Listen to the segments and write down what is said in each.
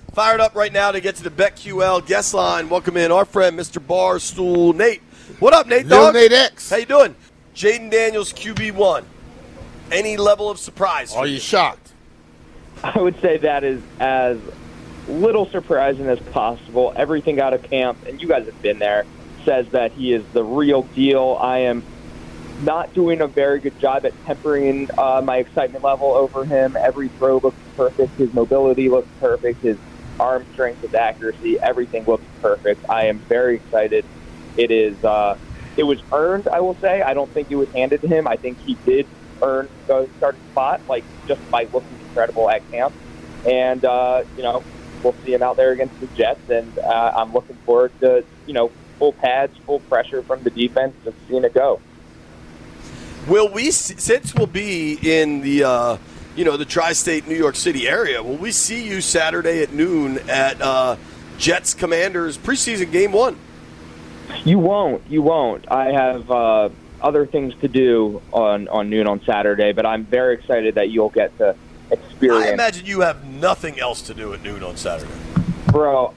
Fired up right now to get to the BetQL guest line. Welcome in our friend, Mr. Barstool Nate. What up, Nate? Yo, Nate X. How you doing? Jayden Daniels, QB1. Any level of surprise? Are you shocked? I would say that is as little surprising as possible. Everything out of camp, and you guys have been there, says that he is the real deal. I am not doing a very good job at tempering my excitement level over him. Every throw looks perfect. His mobility looks perfect. His arm strength, his accuracy, everything looks perfect. I am very excited. It was earned, I will say. I don't think it was handed to him. I think he did earn the starting spot, just by looking incredible at camp. And, we'll see him out there against the Jets, and I'm looking forward to, full pads, full pressure from the defense, just seeing it go. Will we, since we'll be in the, the tri-state New York City area, will we see you Saturday at noon at Jets Commanders preseason game 1? You won't. I have other things to do on noon on Saturday, but I'm very excited that you'll get to experience. I imagine you have nothing else to do at noon on Saturday. Bro,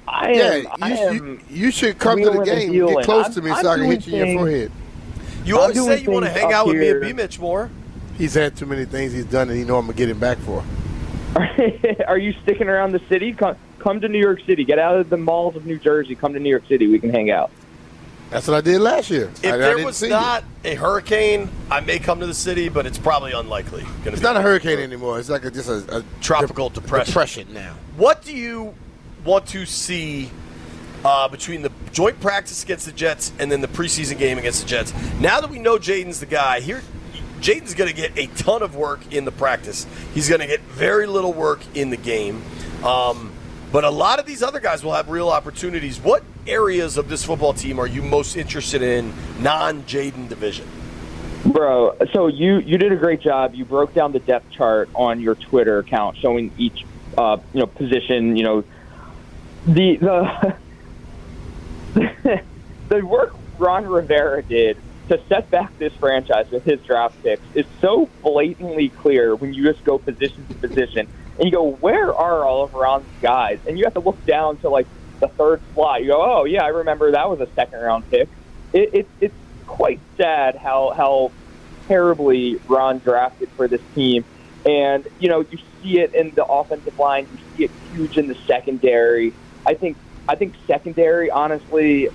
you should come to the game and get close to me so I can hit you in your forehead. You always say you want to hang out with me and B-Mitch more. He's had too many things he's done, and he know I'm going to get him back for. Are you sticking around the city? Come to New York City. Get out of the malls of New Jersey. Come to New York City. We can hang out. That's what I did last year. If there was not a hurricane, I may come to the city, but it's probably unlikely. It's not a hurricane anymore. It's like just a tropical depression now. What do you want to see between the joint practice against the Jets and then the preseason game against the Jets? Now that we know Jayden's the guy, Jayden's going to get a ton of work in the practice. He's going to get very little work in the game. But a lot of these other guys will have real opportunities. What areas of this football team are you most interested in non-Jayden division? Bro, so you did a great job. You broke down the depth chart on your Twitter account, showing each position. The the work Ron Rivera did to set back this franchise with his draft picks is so blatantly clear when you just go position to position. And you go, where are all of Ron's guys? And you have to look down to, the third slot. You go, oh, yeah, I remember that was a second-round pick. It's quite sad how terribly Ron drafted for this team. And, you see it in the offensive line. You see it huge in the secondary. I think secondary, honestly,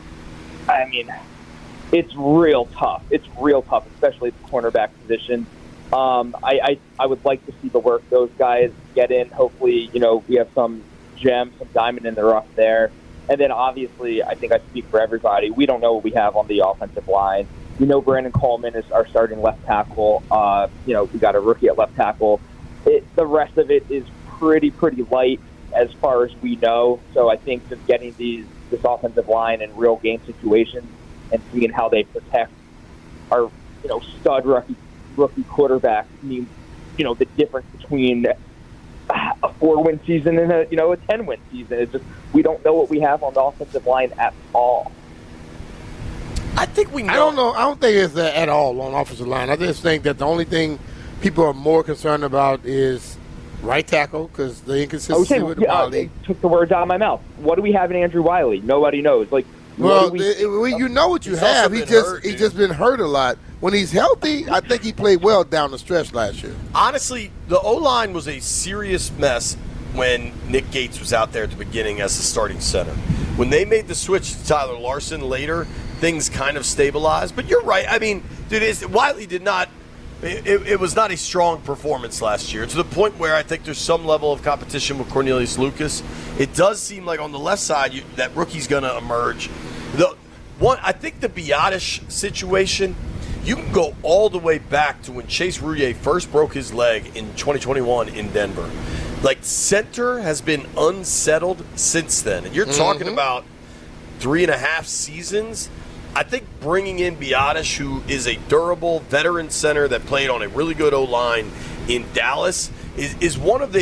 it's real tough. It's real tough, especially at the cornerback position. I would like to see the work those guys get in. Hopefully, we have some gem, some diamond in the rough there. And then, obviously, I think I speak for everybody. We don't know what we have on the offensive line. We know Brandon Coleman is our starting left tackle. We got a rookie at left tackle. The rest of it is pretty light as far as we know. So I think just getting this offensive line in real game situations and seeing how they protect our stud rookie quarterback means the difference between a 4-win season and a 10-win season. It's just we don't know what we have on the offensive line at all. I think we know. I don't know. I don't think it's that at all on offensive line. I just think that the only thing people are more concerned about is right tackle because the inconsistency with Wiley. Took the words out of my mouth. What do we have in Andrew Wiley? Nobody knows. You know what you have. He's just been hurt a lot. When he's healthy, I think he played well down the stretch last year. Honestly, the O-line was a serious mess when Nick Gates was out there at the beginning as the starting center. When they made the switch to Tyler Larson later, things kind of stabilized. But you're right. Wiley did not – it was not a strong performance last year, to the point where I think there's some level of competition with Cornelius Lucas. It does seem like on the left side that rookie's going to emerge. I think the Biotish situation – you can go all the way back to when Chase Roullier first broke his leg in 2021 in Denver. Center has been unsettled since then. And you're talking about 3.5 seasons. I think bringing in Biotish, who is a durable veteran center that played on a really good O-line in Dallas, is one of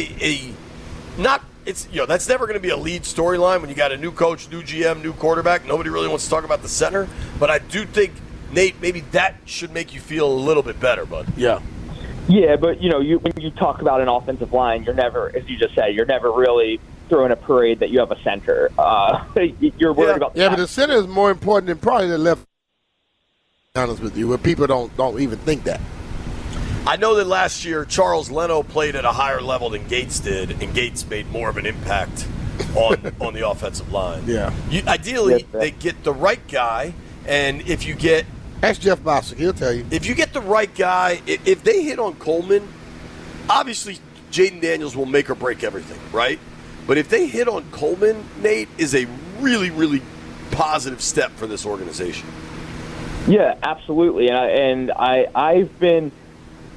that's never going to be a lead storyline when you got a new coach, new GM, new quarterback. Nobody really wants to talk about the center. But I do think, Nate, maybe that should make you feel a little bit better, bud. Yeah. Yeah, but, when you talk about an offensive line, you're never, as you just said, you're never really throwing a parade that you have a center. You're worried about but the center is more important than probably the left. Honest with you, where people don't even think that. I know that last year Charles Leno played at a higher level than Gates did, and Gates made more of an impact on the offensive line. Yeah. Ideally, they get the right guy, and if you get – ask Jeff Bostic, he'll tell you. If you get the right guy, if they hit on Coleman, obviously Jaden Daniels will make or break everything, right? But if they hit on Coleman, Nate, is a really, really positive step for this organization. Yeah, absolutely. And I've been –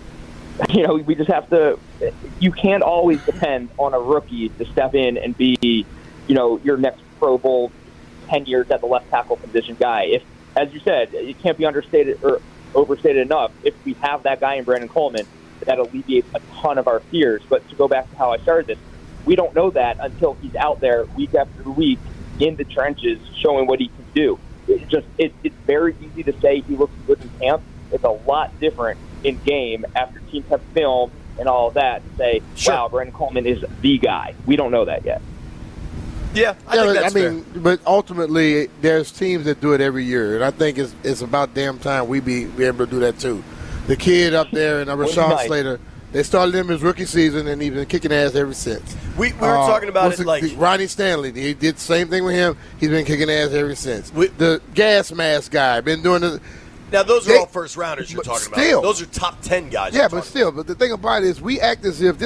we just have to – you can't always depend on a rookie to step in and be, your next Pro Bowl 10 years at the left tackle position guy. If, as you said, it can't be understated or overstated enough, if we have that guy in Brandon Coleman, that alleviates a ton of our fears. But to go back to how I started this, we don't know that until he's out there week after week in the trenches showing what he can do. It's very easy to say he looks good in camp. It's a lot different in game after teams have film and all of that to say, wow, Brandon Coleman is the guy. We don't know that yet. Yeah, I think that's fair. But ultimately, there's teams that do it every year, and I think it's about damn time we be able to do that too. The kid up there and Rashawn Slater, they started him his rookie season, and he's been kicking ass ever since. We were talking about it like Ronnie Stanley. He did the same thing with him. He's been kicking ass ever since. The gas mask guy been doing it. Now, those are all first-rounders you're talking about. Those are top 10 guys. Yeah, but still. But the thing about it is we act as if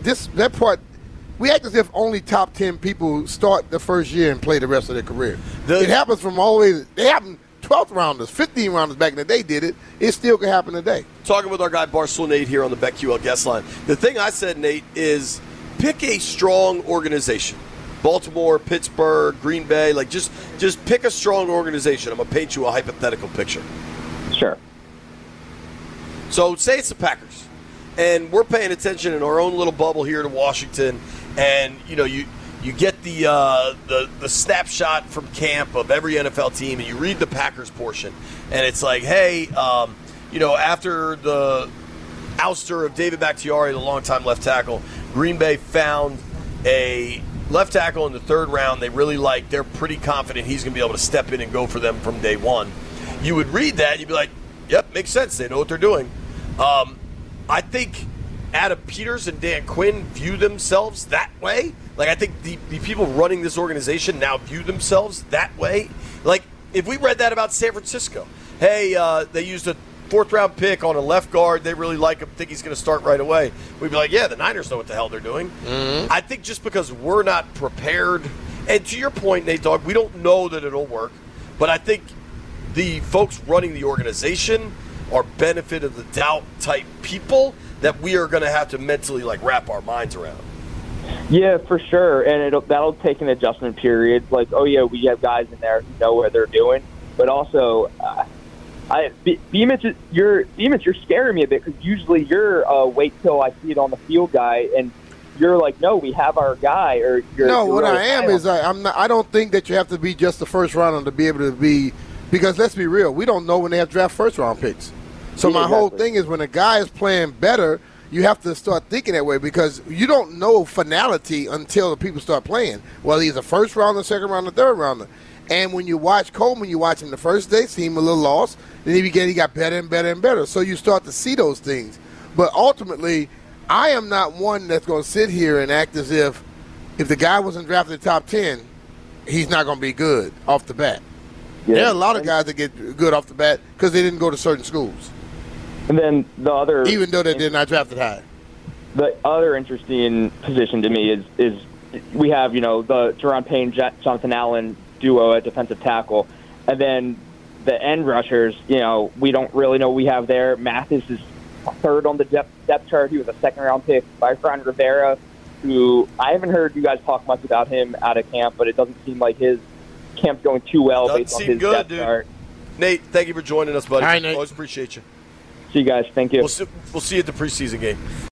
we act as if only top 10 people start the first year and play the rest of their career. It happens from all the way – it happened 12th rounders, 15 rounders back in the day did it. It still can happen today. Talking with our guy Barstool Nate here on the BetQL guest line. The thing I said, Nate, is pick a strong organization. Baltimore, Pittsburgh, Green Bay. Just pick a strong organization. I'm going to paint you a hypothetical picture. Sure. So say it's the Packers, and we're paying attention in our own little bubble here to Washington, and you get the snapshot from camp of every NFL team, and you read the Packers portion, and it's like, hey, after the ouster of David Bakhtiari, the longtime left tackle, Green Bay found a left tackle in the third round they really like. They're pretty confident he's going to be able to step in and go for them from day one. You would read that, you'd be like, yep, makes sense. They know what they're doing. I think Adam Peters and Dan Quinn view themselves that way. I think the people running this organization now view themselves that way. If we read that about San Francisco, hey, they used a fourth-round pick on a left guard. They really like him, think he's going to start right away. We'd be like, yeah, the Niners know what the hell they're doing. Mm-hmm. I think just because we're not prepared, and to your point, Nate Dogg, we don't know that it'll work, but I think the folks running the organization are benefit of the doubt type people that we are going to have to mentally wrap our minds around. Yeah, for sure, and that'll take an adjustment period. We have guys in there who know what they're doing, but also, Beamish, you're scaring me a bit because usually you're wait till I see it on the field guy, and you're like, no, we have our guy. Or I don't think that you have to be just the first rounder to be able to be. Because let's be real, we don't know when they have draft first-round picks. So my whole thing is when a guy is playing better, you have to start thinking that way because you don't know finality until the people start playing. Well, he's a first-rounder, second-rounder, third-rounder. And when you watch Coleman, you watch him the first day, see him a little lost. Then he got better and better and better. So you start to see those things. But ultimately, I am not one that's going to sit here and act as if the guy wasn't drafted in the top 10, he's not going to be good off the bat. Yeah. There are a lot of guys that get good off the bat because they didn't go to certain schools. And then even though they did not drafted high. The other interesting position to me is we have, the Jerron Payne, Jonathan Allen duo at defensive tackle. And then the end rushers, we don't really know what we have there. Mathis is third on the depth chart. He was a second-round pick by Ron Rivera, who I haven't heard you guys talk much about him out of camp, but it doesn't seem like his camp's going too well based on his depth chart. Nate, thank you for joining us, buddy. All right, Nate. Always appreciate you. See you guys. Thank you. We'll see you at the preseason game.